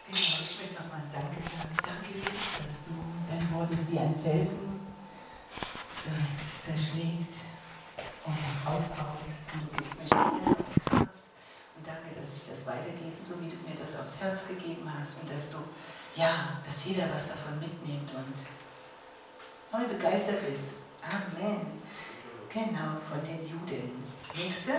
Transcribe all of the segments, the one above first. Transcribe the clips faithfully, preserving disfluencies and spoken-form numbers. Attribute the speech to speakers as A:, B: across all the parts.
A: Genau, ich möchte nochmal Danke sagen. Danke, Jesus, dass du dein Wort ist wie ein Felsen, das zerschlägt und das aufbaut. Und du gibst mir Stärke und Kraft. Und danke, dass ich das weitergebe, so wie du mir das aufs Herz gegeben hast. Und dass du, ja, dass jeder was davon mitnimmt und neu begeistert ist. Amen. Genau, von den Juden. Nächste.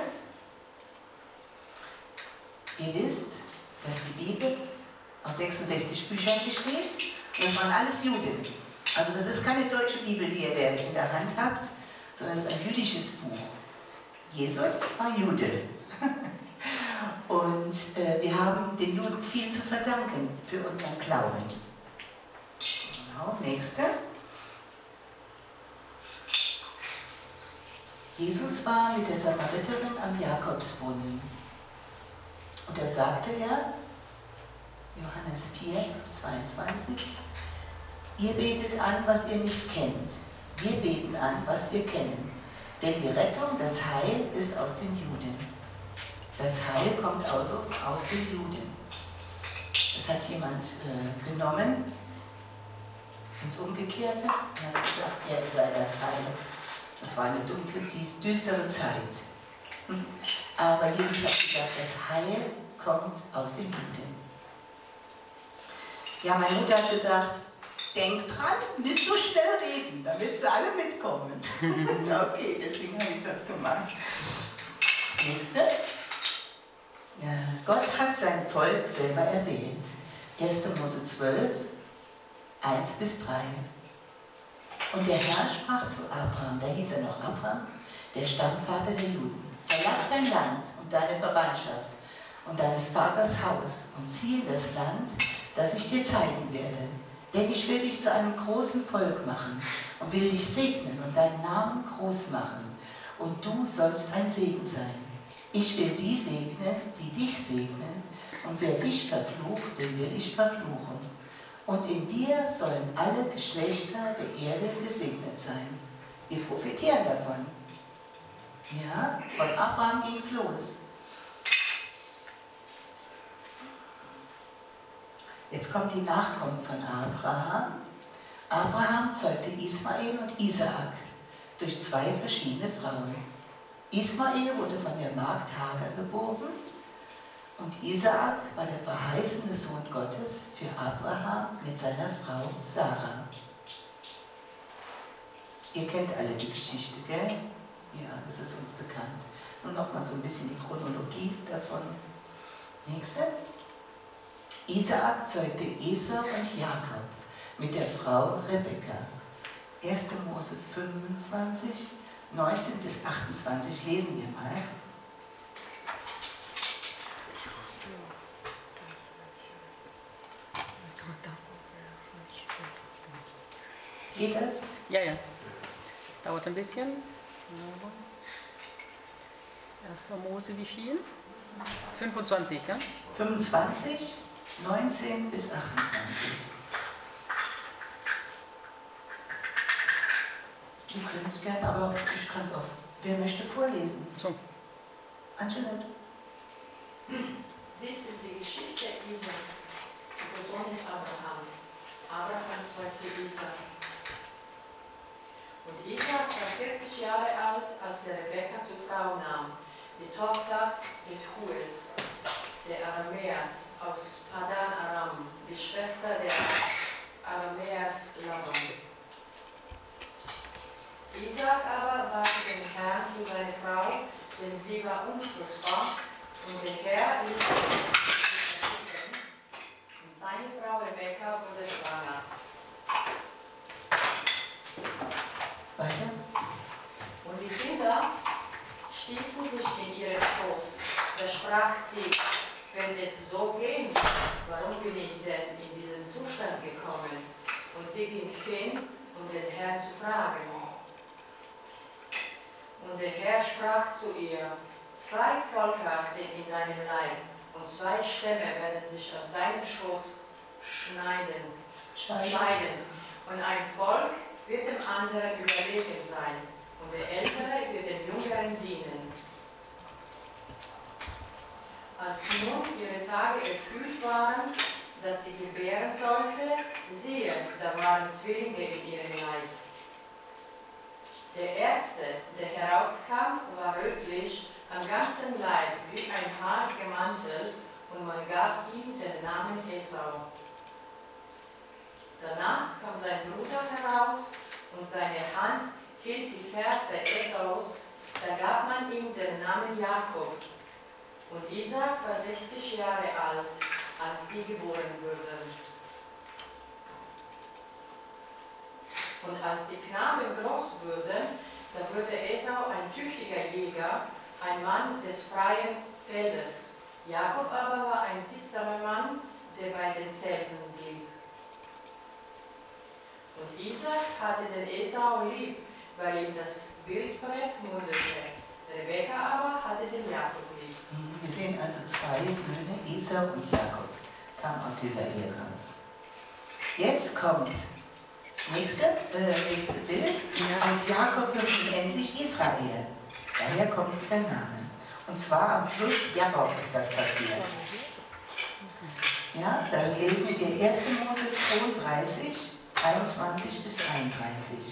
A: Ihr wisst, dass die Bibel aus sechsundsechzig Büchern besteht und das waren alles Juden. Also das ist keine deutsche Bibel, die ihr in der Hand habt, sondern es ist ein jüdisches Buch. Jesus war Jude. Und äh, wir haben den Juden viel zu verdanken für unseren Glauben. Genau, nächste. Jesus war mit der Samariterin am Jakobsbrunnen. Und da sagte er, Johannes vier, zweiundzwanzig, ihr betet an, was ihr nicht kennt. Wir beten an, was wir kennen. Denn die Rettung, das Heil, ist aus den Juden. Das Heil kommt also aus den Juden. Das hat jemand äh, genommen, ins Umgekehrte, und hat gesagt, er sei das Heil. Das war eine dunkle, düstere Zeit. Aber Jesus hat gesagt, das Heil kommt aus den Juden. Ja, meine Mutter hat gesagt, denk dran, nicht so schnell reden, damit sie alle mitkommen. Okay, deswegen habe ich das gemacht. Das nächste. Ja, Gott hat sein Volk selber erwählt. erster Mose zwölf, eins bis drei. Und der Herr sprach zu Abraham, da hieß er noch Abraham, der Stammvater der Juden. Verlass dein Land und deine Verwandtschaft und deines Vaters Haus und ziehe in das Land, das ich dir zeigen werde. Denn ich will dich zu einem großen Volk machen und will dich segnen und deinen Namen groß machen. Und du sollst ein Segen sein. Ich will die segnen, die dich segnen. Und wer dich verflucht, den will ich verfluchen. Und in dir sollen alle Geschlechter der Erde gesegnet sein. Wir profitieren davon. Ja, von Abraham ging es los. Jetzt kommen die Nachkommen von Abraham. Abraham zeugte Ismael und Isaak durch zwei verschiedene Frauen. Ismael wurde von der Magd Hagar geboren und Isaak war der verheißene Sohn Gottes für Abraham mit seiner Frau Sarah. Ihr kennt alle die Geschichte, gell? Ja, das ist uns bekannt. Nun nochmal so ein bisschen die Chronologie davon. Nächste. Isaak zeugte Esau und Jakob mit der Frau Rebekka. erster Mose fünfundzwanzig, neunzehn bis achtundzwanzig lesen wir mal. Geht das?
B: Ja, ja. Dauert ein bisschen. erster Mose wie viel? fünfundzwanzig, ne?
A: fünfundzwanzig, neunzehn bis achtundzwanzig. Wir können es gerne, aber ich kann es auch. Wer möchte vorlesen?
B: So.
A: Angelette.
C: Dies ist die Geschichte Isaaks, des Sohnes Abrahams. Abraham zeugte Isaak. Und Isaak war vierzig Jahre alt, als er Rebekka zur Frau nahm, die Tochter Bethuels, der Aramäers aus Padan Aram, die Schwester der Aramäers Laban. Isaak aber bat den Herrn für seine Frau, denn sie war unfruchtbar, und der Herr ließ sie erblicken, und seine Frau Rebekka wurde schwanger.
A: Weiter.
C: Und die Kinder stießen sich in ihren Schoß. Da sprach sie, wenn es so gehen soll, warum bin ich denn in diesen Zustand gekommen? Und sie ging hin, um den Herrn zu fragen. Und der Herr sprach zu ihr, zwei Völker sind in deinem Leib, und zwei Stämme werden sich aus deinem Schoß schneiden, scheiden. Und ein Volk wird dem anderen überlegen sein, und der Ältere wird dem Jüngeren dienen. Als nun ihre Tage erfüllt waren, da dass sie gebären sollte, siehe, da waren Zwillinge in ihrem Leib. Der erste, der herauskam, war rötlich, am ganzen Leib wie ein Haar gemantelt, und man gab ihm den Namen Esau. Danach kam sein Bruder heraus, und seine Hand hielt die Ferse Esaus, da gab man ihm den Namen Jakob. Und Isaak war sechzig Jahre alt, als sie geboren wurden. Und als die Knaben groß wurden, da wurde Esau ein tüchtiger Jäger, ein Mann des freien Feldes. Jakob aber war ein sittsamer Mann, der bei den Zelten blieb. Und Isaak hatte den Esau lieb, weil ihm das Wildbret mundete. Rebekka aber hatte den Jakob lieb.
A: Wir sehen also zwei Söhne, Esau und Jakob, kamen aus dieser Ehe raus. Jetzt kommt das nächste, äh, nächste Bild. Aus Jakob wird nun endlich Israel. Daher kommt dieser Name. Und zwar am Fluss Jakob ist das passiert. Ja, da lesen wir erste Mose zweiunddreißig, dreiundzwanzig bis dreiunddreißig.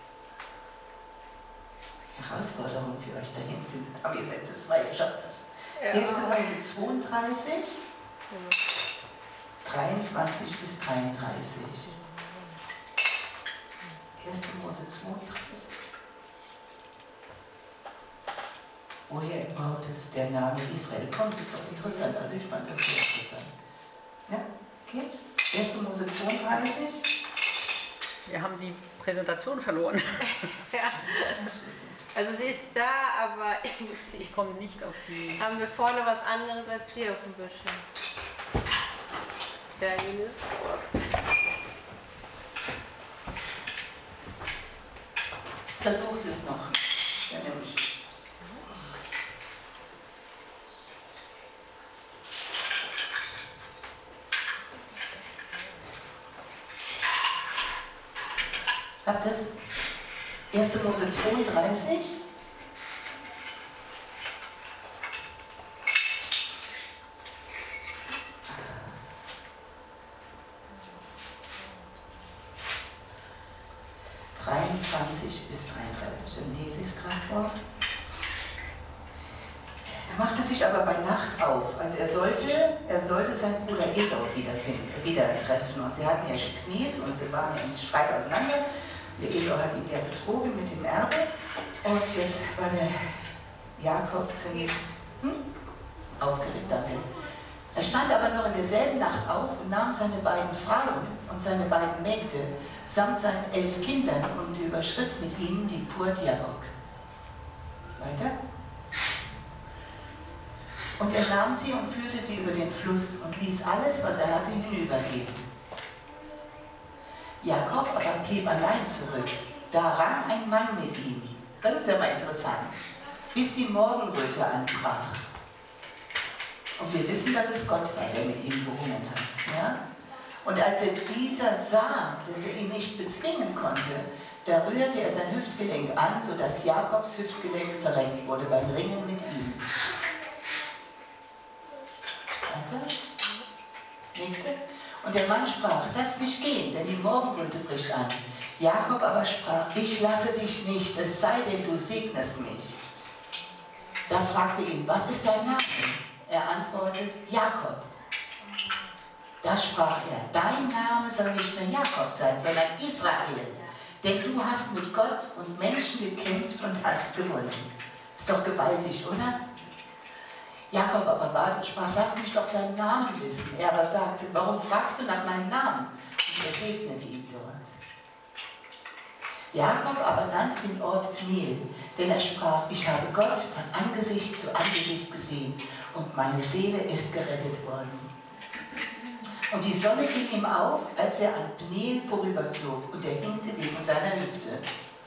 A: Herausforderung für euch da hinten. Aber ihr seid zu zweit, ihr schafft das.
B: Ja.
A: erste Mose zweiunddreißig, dreiundzwanzig bis dreiunddreißig. erste Mose zweiunddreißig. Woher überhaupt ist der Name Israel kommt, ist doch interessant. Also ich fand das sehr interessant. Ja, geht's? erste Mose zweiunddreißig.
B: Wir haben die Präsentation verloren.
D: Ja. Also sie ist da, aber
B: Ich komme nicht auf die...
D: haben wir vorne was anderes als hier auf dem Bildschirm. Ja, Ines.
A: Versucht es noch. Ja, nämlich. Habt ihr das? erste Mose zweiunddreißig. dreiundzwanzig bis dreiunddreißig. Dann lese ich es gerade vor. Er machte sich aber bei Nacht auf. Also er sollte, er sollte seinen Bruder Esau wiederfinden, wieder treffen. Und sie hatten ja gekniest und sie waren ja im Streit auseinander. Der Esau hat ihn ja betrogen mit dem Erbe. Und jetzt war der Jakob ziemlich hm, aufgeregt damit. Er stand aber noch in derselben Nacht auf und nahm seine beiden Frauen und seine beiden Mägde samt seinen elf Kindern und überschritt mit ihnen die Furt Jabok. Weiter. Und er nahm sie und führte sie über den Fluss und ließ alles, was er hatte, hinübergehen. Jakob aber blieb allein zurück. Da rang ein Mann mit ihm. Das ist ja mal interessant. Bis die Morgenröte anbrach. Und wir wissen, dass es Gott war, der mit ihm gerungen hat. Ja? Und als er dieser sah, dass er ihn nicht bezwingen konnte, da rührte er sein Hüftgelenk an, sodass Jakobs Hüftgelenk verrenkt wurde beim Ringen mit ihm. Weiter. Nächste. Und der Mann sprach, lass mich gehen, denn die Morgenröte bricht an. Jakob aber sprach, ich lasse dich nicht, es sei denn, du segnest mich. Da fragte ihn, was ist dein Name? Er antwortet, Jakob. Da sprach er, dein Name soll nicht mehr Jakob sein, sondern Israel. Denn du hast mit Gott und Menschen gekämpft und hast gewonnen. Ist doch gewaltig, oder? Jakob aber bat und sprach, lass mich doch deinen Namen wissen. Er aber sagte, warum fragst du nach meinem Namen? Und er segnete ihn dort. Jakob aber nannte den Ort Peniel, denn er sprach, ich habe Gott von Angesicht zu Angesicht gesehen und meine Seele ist gerettet worden. Und die Sonne ging ihm auf, als er an Peniel vorüberzog und er hinkte wegen seiner Hüfte.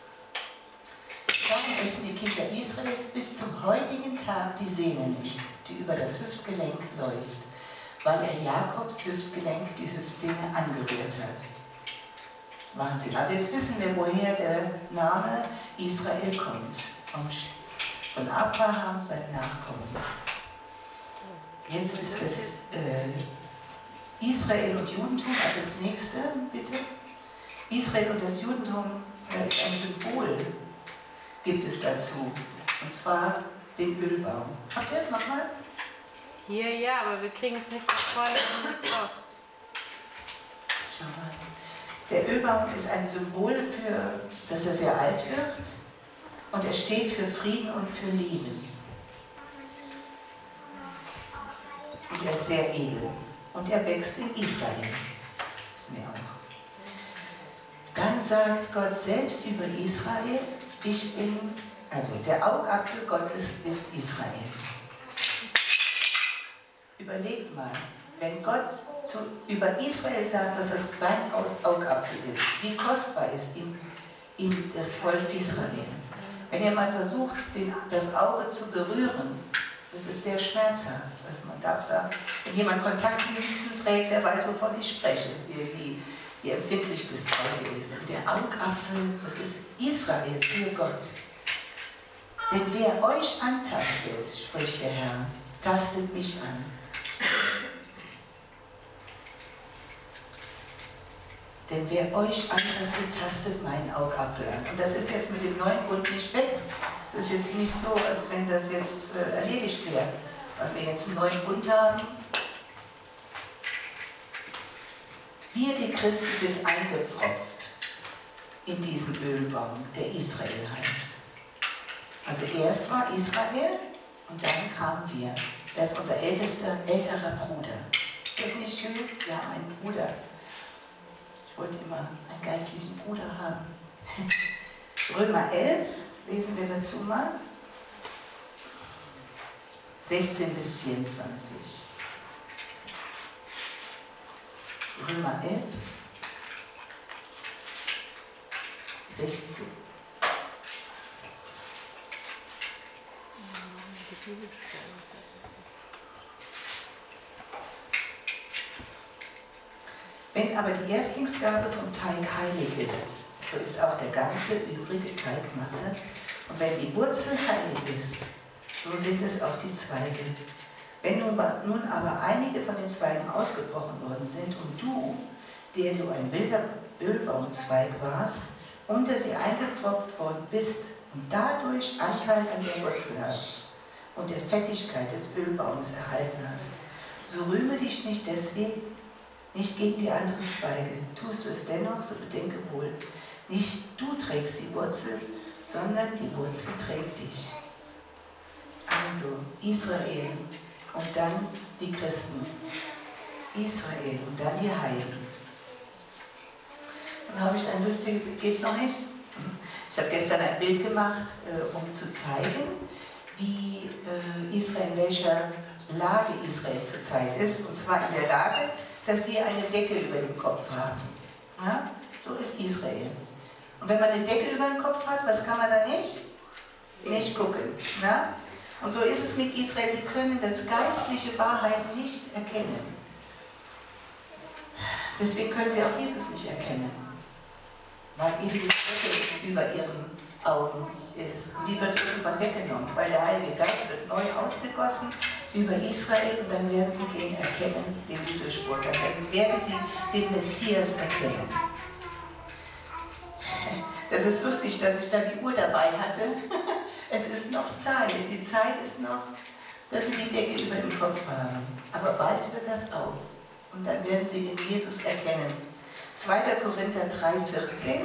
A: Darum essen die Kinder Israels bis zum heutigen Tag die Sehne nicht, die über das Hüftgelenk läuft, weil er Jakobs Hüftgelenk, die Hüftsehne, angerührt hat. Wahnsinn. Also jetzt wissen wir, woher der Name Israel kommt. Von Abraham, sein Nachkommen. Jetzt ist es äh, Israel und Judentum, also das nächste, bitte. Israel und das Judentum äh, ist ein Symbol, gibt es dazu. Und zwar den Ölbaum. Habt ihr es nochmal?
D: Hier ja, aber wir kriegen es nicht voll drauf.
A: Schau mal. Der Ölbaum ist ein Symbol für, dass er sehr alt wird. Und er steht für Frieden und für Liebe. Und er ist sehr edel. Und er wächst in Israel. Ist mir auch. Dann sagt Gott selbst über Israel, ich bin, also der Augapfel Gottes ist Israel. Überlegt mal, wenn Gott zu, über Israel sagt, dass es sein Augapfel ist, wie kostbar ist ihm, ihm das Volk Israel. Wenn ihr mal versucht, den, das Auge zu berühren, das ist sehr schmerzhaft. Also man darf da, wenn jemand Kontaktlinsen trägt, der weiß, wovon ich spreche, wie, wie, wie empfindlich das Auge ist. Und der Augapfel, das ist Israel für Gott. Denn wer euch antastet, spricht der Herr, tastet mich an. Denn wer euch antastet, tastet meinen Augapfel an. Und das ist jetzt mit dem neuen Bund nicht weg. Es ist jetzt nicht so, als wenn das jetzt äh, erledigt wäre, weil wir jetzt einen neuen Bund haben. Wir, die Christen, sind eingepfropft in diesen Ölbaum, der Israel heißt. Also erst war Israel und dann kamen wir. Das ist unser ältester, älterer Bruder. Ist das nicht schön? Ja, ein Bruder. Ich wollte immer einen geistlichen Bruder haben. Römer elf, lesen wir dazu mal. sechzehn bis vierundzwanzig. Römer elf, sechzehn. Wenn aber die Erstlingsgabe vom Teig heilig ist, so ist auch der ganze übrige Teigmasse. Und wenn die Wurzel heilig ist, so sind es auch die Zweige. Wenn nun aber einige von den Zweigen ausgebrochen worden sind und du, der du ein wilder Ölbaumzweig warst, unter sie eingepfropft worden bist und dadurch Anteil an der Wurzel hast und der Fettigkeit des Ölbaumes erhalten hast, so rühme dich nicht deswegen, nicht gegen die anderen Zweige. Tust du es dennoch, so bedenke wohl, nicht du trägst die Wurzel, sondern die Wurzel trägt dich. Also Israel und dann die Christen. Israel und dann die Heiden. Dann habe ich ein lustiges, geht's noch nicht? Ich habe gestern ein Bild gemacht, äh, um zu zeigen, wie äh, Israel, in welcher Lage Israel zurzeit ist. Und zwar in der Lage, dass sie eine Decke über dem Kopf haben. Ja? So ist Israel. Und wenn man eine Decke über dem Kopf hat, was kann man da nicht? Nicht gucken. Ja? Und so ist es mit Israel. Sie können das geistliche Wahrheit nicht erkennen. Deswegen können sie auch Jesus nicht erkennen. Weil eben die Decke über ihren Augen ist. Und die wird irgendwann weggenommen, weil der Heilige Geist wird neu ausgegossen über Israel und dann werden sie den erkennen, den sie durchbohrt haben. Dann werden sie den Messias erkennen. Das ist lustig, dass ich da die Uhr dabei hatte. Es ist noch Zeit. Die Zeit ist noch, dass sie die Decke über dem Kopf haben. Aber bald wird das auf. Und dann werden sie den Jesus erkennen. zweiter Korinther drei, vierzehn.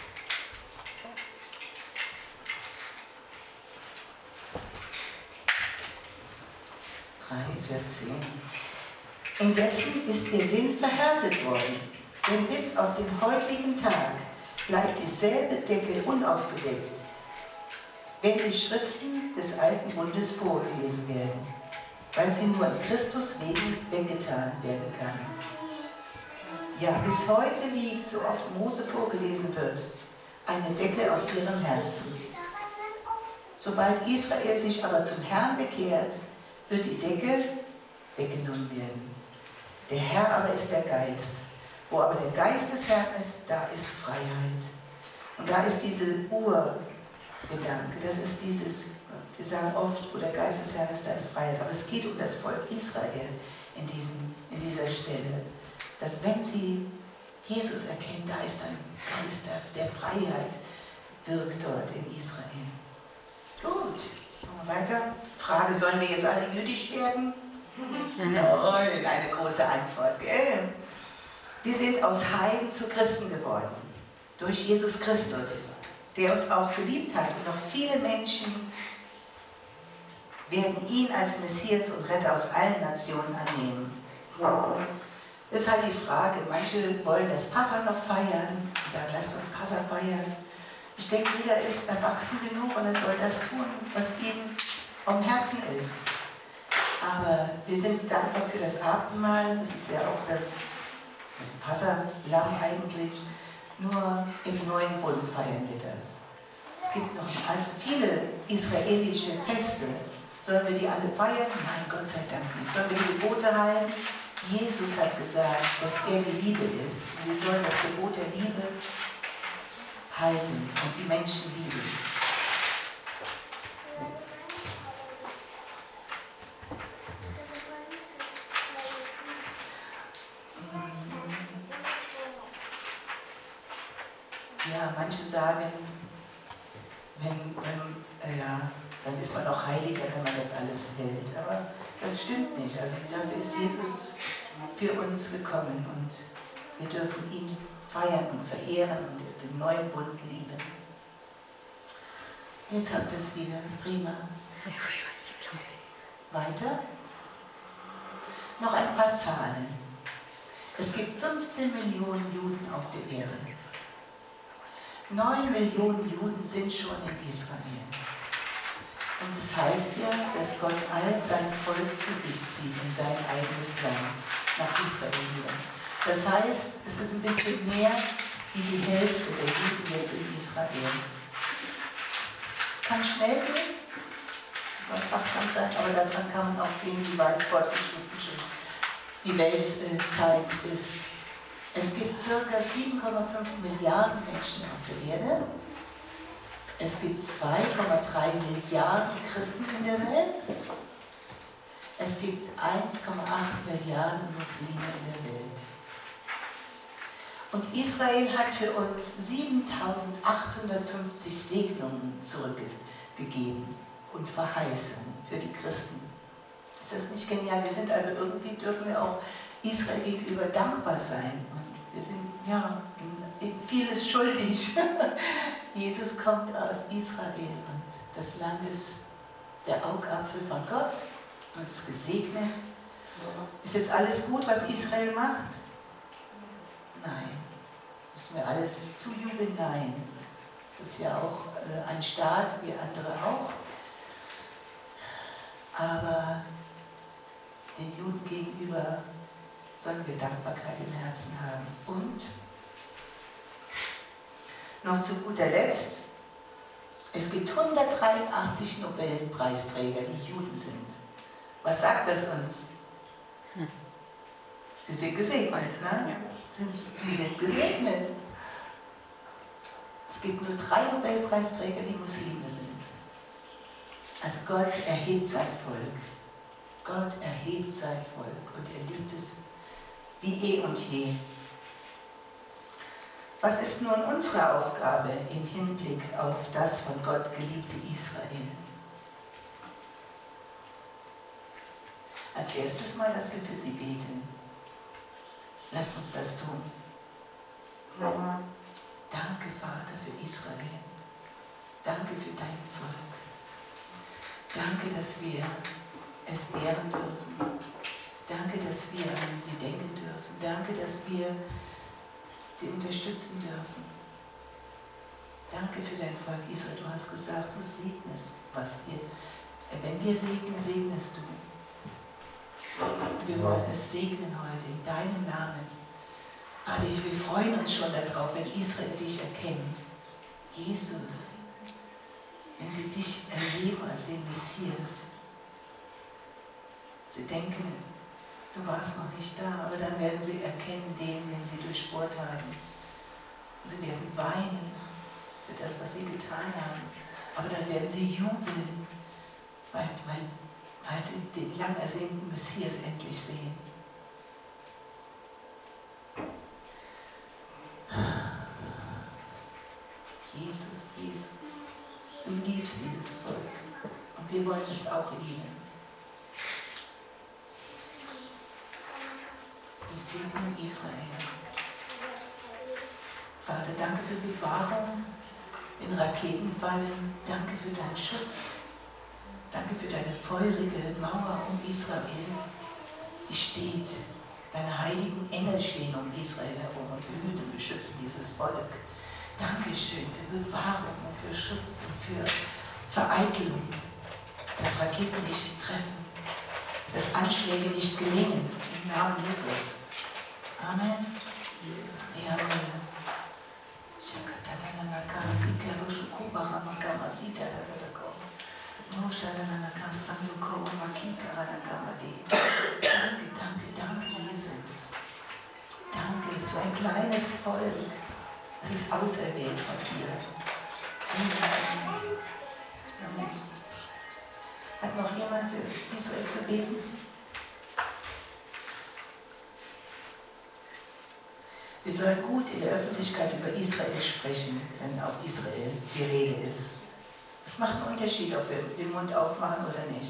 A: drei, vierzehn. Indessen ist ihr Sinn verhärtet worden, denn bis auf den heutigen Tag bleibt dieselbe Decke unaufgedeckt, wenn die Schriften des alten Bundes vorgelesen werden, weil sie nur an Christus wegen weggetan werden kann. Ja, bis heute liegt, so oft Mose vorgelesen wird, eine Decke auf ihrem Herzen. Sobald Israel sich aber zum Herrn bekehrt, wird die Decke weggenommen werden. Der Herr aber ist der Geist. Wo aber der Geist des Herrn ist, da ist Freiheit. Und da ist diese Urgedanke, das ist dieses, Wir sagen oft, wo der Geist des Herrn ist, da ist Freiheit. Aber es geht um das Volk Israel in, diesem, in dieser Stelle. Dass wenn sie Jesus erkennen, da ist ein Geist der, der Freiheit, wirkt dort in Israel. Gut, machen wir weiter. Frage, sollen wir jetzt alle jüdisch werden? Nein, eine große Antwort, gell? Wir sind aus Heiden zu Christen geworden. Durch Jesus Christus, der uns auch geliebt hat. Und noch viele Menschen werden ihn als Messias und Retter aus allen Nationen annehmen. Das ist halt die Frage, manche wollen das Passa noch feiern und sagen, lasst uns Passa feiern. Ich denke, jeder ist erwachsen genug und er soll das tun, was ihm am Herzen ist. Aber wir sind dankbar für das Abendmahl, das ist ja auch das, das Passa-Lamm eigentlich. Nur im neuen Bund feiern wir das. Es gibt noch viele israelische Feste. Sollen wir die alle feiern? Nein, Gott sei Dank nicht. Sollen wir die Gebote halten? Jesus hat gesagt, dass er die Liebe ist. Und wir sollen das Gebot der Liebe halten und die Menschen lieben. Ja, manche sagen, wenn, wenn, äh, ja, dann ist man auch heiliger, wenn man das alles hält. Aber das stimmt nicht. Also dafür ist Jesus für uns gekommen und wir dürfen ihn feiern und verehren und den neuen Bund lieben. Jetzt habt ihr es wieder. Prima. Weiter. Noch ein paar Zahlen. Es gibt fünfzehn Millionen Juden auf der Erde. neun Millionen Juden sind schon in Israel. Und es heißt ja, dass Gott all sein Volk zu sich zieht in sein eigenes Land, nach Israel wieder. Das heißt, es ist ein bisschen mehr wie die Hälfte der Juden jetzt in Israel. Es kann schnell gehen, es soll wachsam sein, aber daran kann man auch sehen, wie weit fortgeschritten schon die Weltzeit ist. Es gibt ca. sieben Komma fünf Milliarden Menschen auf der Erde. Es gibt zwei Komma drei Milliarden Christen in der Welt. Es gibt eins Komma acht Milliarden Muslime in der Welt. Und Israel hat für uns siebentausendachthundertfünfzig Segnungen zurückgegeben und verheißen für die Christen. Ist das nicht genial? Wir sind also irgendwie, dürfen wir auch Israel gegenüber dankbar sein. Und wir sind, ja, vieles schuldig. Jesus kommt aus Israel und das Land ist der Augapfel von Gott und ist gesegnet. Ist jetzt alles gut, was Israel macht? Nein. Müssen wir alles zujubeln? Nein. Das ist ja auch äh, ein Staat, wie andere auch. Aber den Juden gegenüber sollen wir Dankbarkeit im Herzen haben. Und noch zu guter Letzt, es gibt hundertdreiundachtzig Nobelpreisträger, die Juden sind. Was sagt das uns? Hm. Sie sind gesegnet, ne? Sie sind gesegnet. Es gibt nur drei Nobelpreisträger, die Muslime sind. Also Gott erhebt sein Volk. Gott erhebt sein Volk und er liebt es wie eh und je. Was ist nun unsere Aufgabe im Hinblick auf das von Gott geliebte Israel? Als erstes mal, dass wir für sie beten. Lasst uns das tun. Danke, Vater, für Israel. Danke für dein Volk. Danke, dass wir es ehren dürfen. Danke, dass wir an sie denken dürfen. Danke, dass wir sie unterstützen dürfen. Danke für dein Volk Israel. Du hast gesagt, du segnest, was wir, wenn wir segnen, segnest du. Und wir wollen es segnen heute in deinem Namen. Vater, wir freuen uns schon darauf, wenn Israel dich erkennt. Jesus, wenn sie dich erleben als den Messias. Sie denken, du warst noch nicht da, aber dann werden sie erkennen den, den sie durchbohrt haben. Und sie werden weinen für das, was sie getan haben. Aber dann werden sie jubeln, weil, weil, weil sie den lang ersehnten Messias endlich sehen. Jesus, Jesus, du liebst dieses Volk und wir wollen es auch lieben. Ich segne Israel. Vater, danke für Bewahrung, wenn Raketen fallen. Danke für deinen Schutz. Danke für deine feurige Mauer um Israel, die steht. Deine heiligen Engel stehen um Israel herum und behüten und beschützen dieses Volk. Dankeschön für Bewahrung und für Schutz und für Vereitelung, dass Raketen nicht treffen, dass Anschläge nicht gelingen. Im Namen Jesus. Amen. Amen. Danke, danke, danke, Jesus. Danke, so ein kleines Volk. Es ist auserwählt von dir. Amen. Amen. Hat noch jemand für Israel zu beten? Wir sollen gut in der Öffentlichkeit über Israel sprechen, wenn auf Israel die Rede ist. Es macht einen Unterschied, ob wir den Mund aufmachen oder nicht.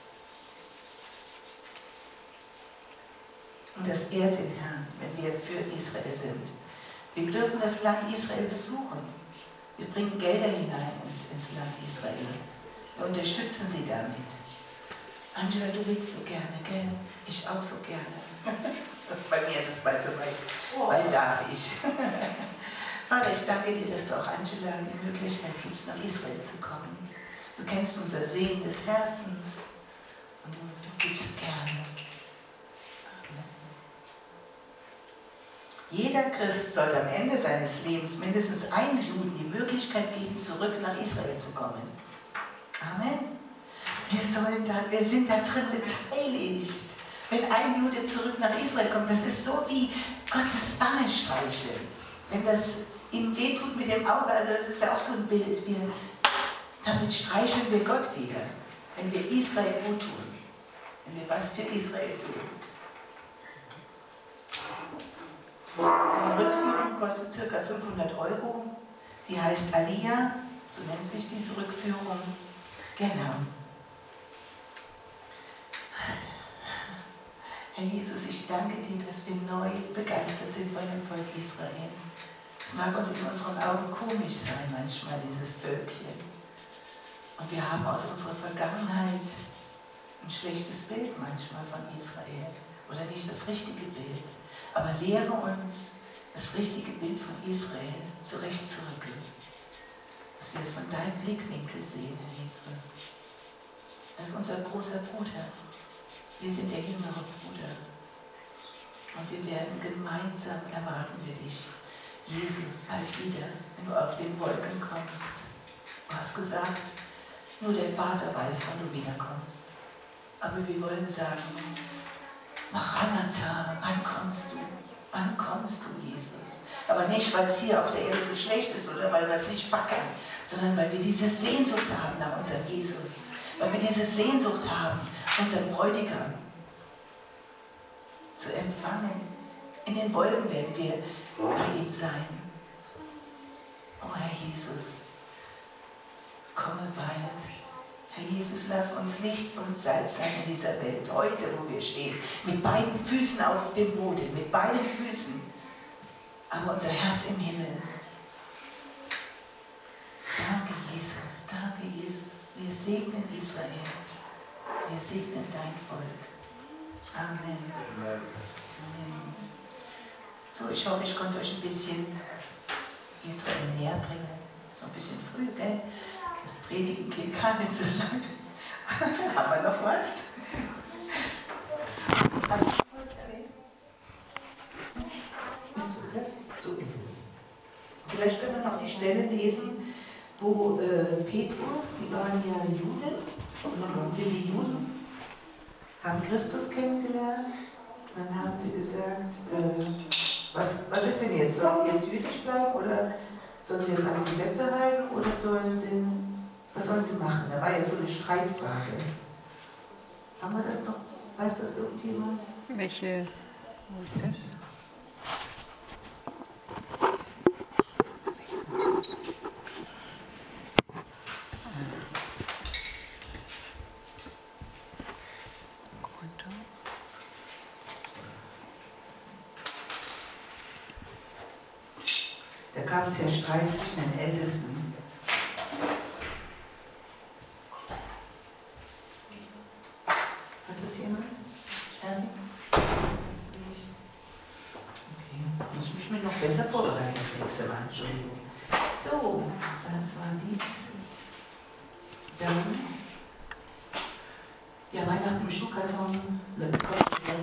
A: Und das ehrt den Herrn, wenn wir für Israel sind. Wir dürfen das Land Israel besuchen. Wir bringen Gelder hinein ins, ins Land Israel. Wir unterstützen sie damit. Angela, du willst so gerne, gell? Ich auch so gerne. Bei mir ist es bald so weit, weil darf ich. Vater, ich danke dir, dass du auch Angela die Möglichkeit gibst, nach Israel zu kommen. Du kennst unser Sehen des Herzens und du, du gibst gerne. Jeder Christ sollte am Ende seines Lebens mindestens einem Juden die Möglichkeit geben, zurück nach Israel zu kommen. Amen. Wir, sollen da, wir sind da drin beteiligt. Wenn ein Jude zurück nach Israel kommt, das ist so wie Gottes Wange streicheln. Wenn das ihm wehtut mit dem Auge, also das ist ja auch so ein Bild, wir, damit streicheln wir Gott wieder, wenn wir Israel gut tun, wenn wir was für Israel tun. Eine Rückführung kostet ca. fünfhundert Euro, die heißt Aliyah, so nennt sich diese Rückführung. Genau. Herr Jesus, ich danke dir, dass wir neu begeistert sind von dem Volk Israel. Es mag uns in unseren Augen komisch sein manchmal, dieses Völkchen. Und wir haben aus unserer Vergangenheit ein schlechtes Bild manchmal von Israel oder nicht das richtige Bild. Aber lehre uns, das richtige Bild von Israel zurechtzurücken. Dass wir es von deinem Blickwinkel sehen, Herr Jesus. Er ist unser großer Bruder. Wir sind der jüngere Bruder. Und wir werden gemeinsam erwarten wir dich, Jesus, bald wieder, wenn du auf den Wolken kommst. Du hast gesagt, nur der Vater weiß, wann du wiederkommst. Aber wir wollen sagen, Maranatha, wann kommst du? Wann kommst du, Jesus? Aber nicht, weil es hier auf der Erde so schlecht ist oder weil wir es nicht packen, sondern weil wir diese Sehnsucht haben nach unserem Jesus. Weil wir diese Sehnsucht haben, unseren Bräutigam zu empfangen. In den Wolken werden wir bei ihm sein. Oh Herr Jesus, komme bald. Herr Jesus, lass uns Licht und Salz sein in dieser Welt, heute, wo wir stehen, mit beiden Füßen auf dem Boden, mit beiden Füßen, aber unser Herz im Himmel. Danke, Jesus, danke, Jesus. Wir segnen Israel, wir segnen dein Volk. Amen. Amen. So, ich hoffe, ich konnte euch ein bisschen Israel näher bringen. So ein bisschen früh, gell? Das Predigen geht gar nicht so lang. Haben wir noch was? Hast du noch was erwähnt? So ist es. Vielleicht können wir noch die Stelle lesen, wo äh, Petrus, die waren ja Juden, und dann sind die Juden, haben Christus kennengelernt, dann haben sie gesagt, äh, was, was ist denn jetzt? Sollen wir jetzt jüdisch bleiben oder sollen sie jetzt an die Gesetze halten oder sollen sie, Was sollen sie machen? Da war ja so eine Streitfrage. Haben wir das noch? Weiß das irgendjemand?
B: Welche, wo ist das?
A: Da gab es ja Streit zwischen den Ältesten. Hat das jemand? Erwin? Weißt du nicht? Okay, muss ich mich mir noch besser vorbereiten das nächste Mal. Entschuldigung. So, das war dies. Dann, ja, Weihnachten im Schuhkarton.